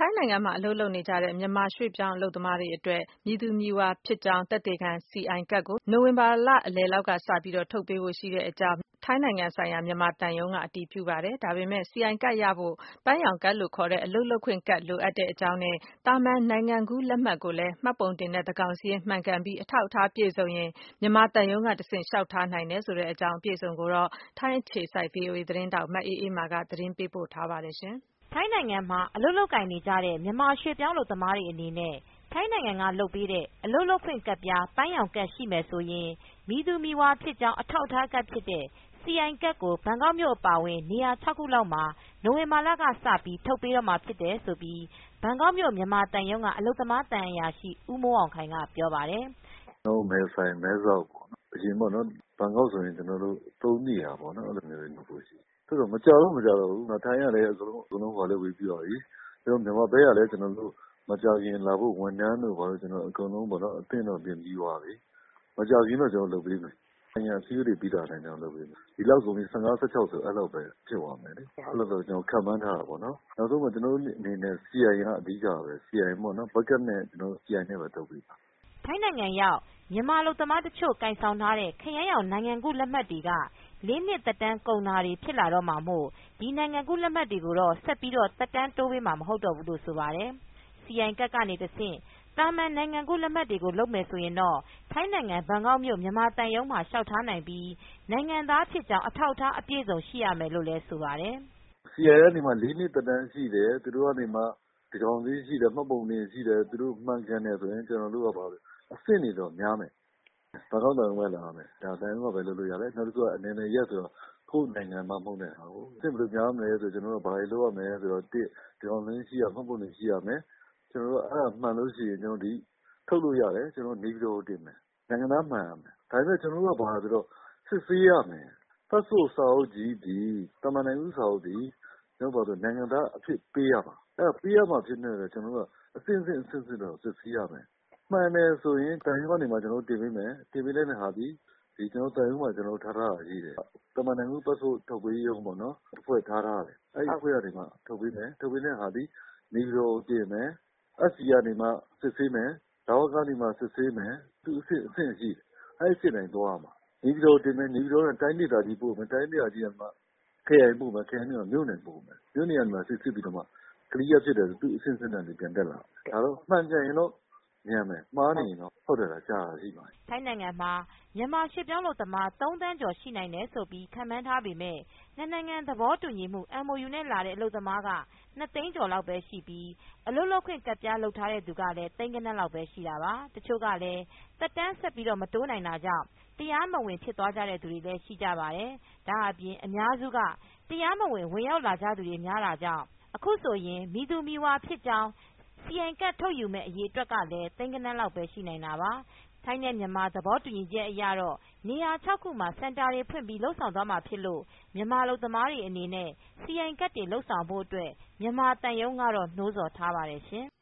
ထိုင်းနိုင်ငံမှာအလုပ်လုပ်နေကြတဲ့မြန်မာရွှေ့ပြောင်းအလုပ်သမားတွေအတွက်မည်သူမည်ဝါဖြစ်ကြောင်းသက်သေခံ CI ကဒ်ကိုနိုဝင်ဘာလအလယ်လောက်ကစပြီးထုတ်ပေးဖို့ရှိကြောင်းထိုင်းနိုင်ငံဆိုင်ရာမြန်မာသံရုံးကအတည်ပြုပါတယ်။ ဒါပေမဲ့ CI ကဒ်ရဖို့ပန်းရောင်ကဒ်လို့ခေါ်တဲ့အလုပ်လုပ်ခွင့်ကဒ်လိုအပ်ကြောင်းနဲ့သာမန်နိုင်ငံကူးလက်မှတ်ကိုလည်းမှတ်ပုံတင်တဲ့သန်းခေါင်စာရင်းမှန်ကန်ပြီးအထောက်အထားပြည့်စုံရင်မြန်မာသံရုံးကတဆင့်လျှောက်ထားနိုင်တယ်ဆိုတဲ့အကြောင်းအပြည့်အစုံကိုထိုင်းအခြေစိုက် VOA သတင်းထောက်မအေးအေးမာကသတင်းပေးပို့ထားပါတယ်။ထိုင်းနိုင်ငံမှာအလုပ်လုပ်ကိုင်နေကြတဲ့မြန်မာရွှေ့ပြောင်းအလုပ်သမားတွေအနေနဲ့ထိုင်းနိုင်ငံကလုပ်ပေးတဲ့အလုပ်လုပ်ခွင့်ကဒ်ပြားပန်းရောင်ကဒ်ရှိမယ်ဆိုရင်မည်သူမည်ဝါဖြစ်ကြောင်းအထောက်အထားကဒ်ဖြစ်တဲ့ CI ကဒ်ကိုဘန်ကောက်မြို့အပါအဝင်နေရာ 6 ခုလောက်မှာနိုဝင်ဘာလကစပြီးထုတ်ပေးတော့မှာဖြစ်တယ်လို့ဘန်ကောက်မြို့မြန်မာသံရုံးကအလုပ်သမားသံအရာရှိဦးမိုးအောင်ခိုင်ကပြောပါတယ်။ “မဲဆိုင်မဲဆောက်ပေါ့အရင်ပေါ့နော်ဘန်ကောက်ဆိုရင်ကျနော်တို့3 နေရာပေါ့နော်အဲလိုမျိုးတွေလုပ်ဖို့ရှိတယ်။မကြာတော့ဘူးထိုင်းကလည်းအကုန်လုံးဟိုလုပ်ပြီးပါပြီ။မြန်မာဘက်ကလည်းကျနော်တို့မကြာခင်လာဖို့ဝန်ထမ်းတို့ဘာတို့အကုန်လုံးပေါ့နော်အသင့်တော့ပြင်ပြီးသွားပြီ။မကြာခင်တော့ကျနော်တို့လုပ်ပေးမယ်။နိုင်ငံအစည်းအဝေးတွေပြီးတာနဲ့လုပ်ပေးမယ်။ဒီလကုန်ပြီ15-16ဆိုအဲလောက်ပဲဖြစ်သွားမယ်လေ။အဲလောက်တော့ကျနော်တို့ခန့်မှန်းထားတာပေါ့နော်။နောက်ဆုံးကျနော်တို့အနေနဲ့ CI ကအဓိကပဲCI ပေါ့နော် Bucket နဲ့ CI နဲ့ပဲလုပ်ပေးပါ။ ” ထိုင်းနိုင်ငံရောက်မြန်မာအလုပ်သမားတချို့ကိုင်ဆောင်ထားတဲ့ခရမ်းရောင်နိုင်ငံကူးလက်မှတ်တွေက 4 နှစ်သက်တမ်းကုန်တာတွေဖြစ်လာတော့မှာမို့ဒီနိုင်ငံကူးလက်မှတ်တွေကိုတော့ဆက်ပြီးသက်တမ်းတိုးပေးမှာမဟုတ်တော့ဘူးလို့ဆိုပါတယ်။ CI ကဒ်ကနေတဆင့်သာမန်နိုင်ငံကူးလက်မှတ်တွေကိုလုပ်မယ်ဆိုရင်တော့ထိုင်းနိုင်ငံဘန်ကောက်မြို့မြန်မာသံရုံးမှာလျှောက်ထားနိုင်ပြီးနိုင်ငံသားဖြစ်ကြောင်းအထောက်အထားအပြည့်အစုံရှိရမယ်လို့လည်းဆိုပါတယ်။ “CI ကနေမှ 4 နှစ်သက်တမ်းရှိတယ်။သူတို့ကနေမှသန်းခေါင်စာရင်းရှိတယ်။မှတ်ပုံတင်ရှိတယ်။သူတို့မှန်ကန်တယ်ဆိုရင်ကျနော်တို့ကအဆင့်တွေတော့များမယ်။ဘန်ကောက်သံရုံးပဲလာရမယ်။သံရုံးကပဲလုပ်လို့ရတယ်။နောက်တခုကနယ်မြေရက်ဆိုတော့ကိုယ့်နိုင်ငံမှမဟုတ်တဲ့ဟာကိုအဆင့်ဘယ်လိုများမလဲဆိုတော့ကျနော်တို့ဘာတွေလုပ်ရမလဲဆိုတော့1သန်းခေါင်စာရင်းရှိရမယ်။မှတ်ပုံတင်ရှိရမယ်။ကျနော်တို့အဲဒါမှန်လို့ရှိရင်ထုတ်လို့ရတယ်။ကျနော်တို့နေပြည်တော်ကိုတင်မယ်။နိုင်ငံသားမှန်ရမယ်။ဒါပေမဲ့ကျနော်တို့ကဘာလဲဆိုတော့စစ်ဆေးရမယ်။ ပတ်စ်ပို့စာအုပ်ကြီးသည်သာမန်နိုင်ငံကူးစာအုပ်သည်နိုင်ငံသားအဖြစ်ပေးရမှာ။အဲဒါပေးရမှာဖြစ်တဲ့အတွက်ကျနော်တို့ကအဆင့်ဆင့်စစ်ဆေးရမယ်။မှန်တယ်ဆိုရင်သံရုံးကနေကျနော်တို့တင်ပေးမယ်။တင်ပေးတဲ့ဟာသည်ကျနော်တို့သံရုံးမှာထားထားတာရှိတယ်။သာမန်နိုင်ငံကူးပတ်စ်ပို့ထုတ်ပေးရုံးပေါ့နော်အဖွဲ့ထားထားတယ်။အဲဒီအဖွဲ့ကနေမှထုတ်ပေးမယ်။ထုတ်ပေးတဲ့ဟာသည်နေပြည်တော်ကိုတင်မယ်။ SC ကနေမှစစ်ဆေးမယ်။လဝကကနေမှစစ်ဆေးမယ်။သူ့အဆင့်ရှိတယ်။အဲဒီအဆင့်အတိုင်းသွားရမှာ။နေပြည်တော်ကိုတင်မယ်။နေပြည်တော်ကနေတိုင်းဒေသကြီးပို့မယ်။တိုင်းဒေသကြီးကနေမှခရိုင်ပို့မယ်။ခရိုင်ကနေမှမြို့နယ်ပို့မယ်။မြို့နယ်ကနေမှစစ်ဆေးပြီးတော့မှ clear ဖြစ်တယ်ဆိုသူ့အဆင့်ဆင့်နဲ့ပြန်တက်လာမယ်။ဒါတော့မှန်ကန်ရင်တော့မြန်မယ်။မှားနေရင်တော့ကြာတာရှိပါတယ်။ထိုင်းနိုင်ငံမှာမြန်မာရွှေ့ပြောင်းအလုပ်သမား 3 သန်းကျော်ရှိနိုင်တယ်လို့ခန့်မှန်းထားပေမဲ့ နှစ်နိုင်ငံသဘောတူညီမှု MOU နဲ့လာတဲ့အလုပ်သမားက 2 သိန်းကျော်လောက်ပဲရှိပြီးအလုပ်လုပ်ခွင့်ကဒ်ပြားလုပ်ထားသူကလည်းသိန်းဂဏန်းလောက်ပဲရှိတာပါ။ တချို့ကလည်းသက်တမ်းဆက်ပြီးမတိုးနိုင်တာကြောင့်တရားမဝင်ဖြစ်သွားသူတွေလည်းရှိကြပါတယ်။ ဒါအပြင်အများစုကတရားမဝင်ဝင်ရောက်လာကြသူတွေများတာကြောင့်အခုဆိုရင်မည်သူမည်ဝါဖြစ်ကြောင်းCI ကဒ်ထုတ်ယူမယ့်အရေအတွက်ကလည်းသိန်းဂဏန်းလောက်ပဲရှိနိုင်တာပါ။ ထိုင်းနဲ့မြန်မာသဘောတူညီချက်အရတော့နေရာ 6 ခုမှာစင်တာတွေဖွင့်ပြီးလုပ်ဆောင်သွားမှာဖြစ်လို့မြန်မာအလုပ်သမားတွေအနေနဲ့CI ကဒ်တွေလုပ်ဆောင်ဖို့အတွက်မြန်မာသံရုံးကတော့နှိုးဆော်ထားပါတယ်ရှင်။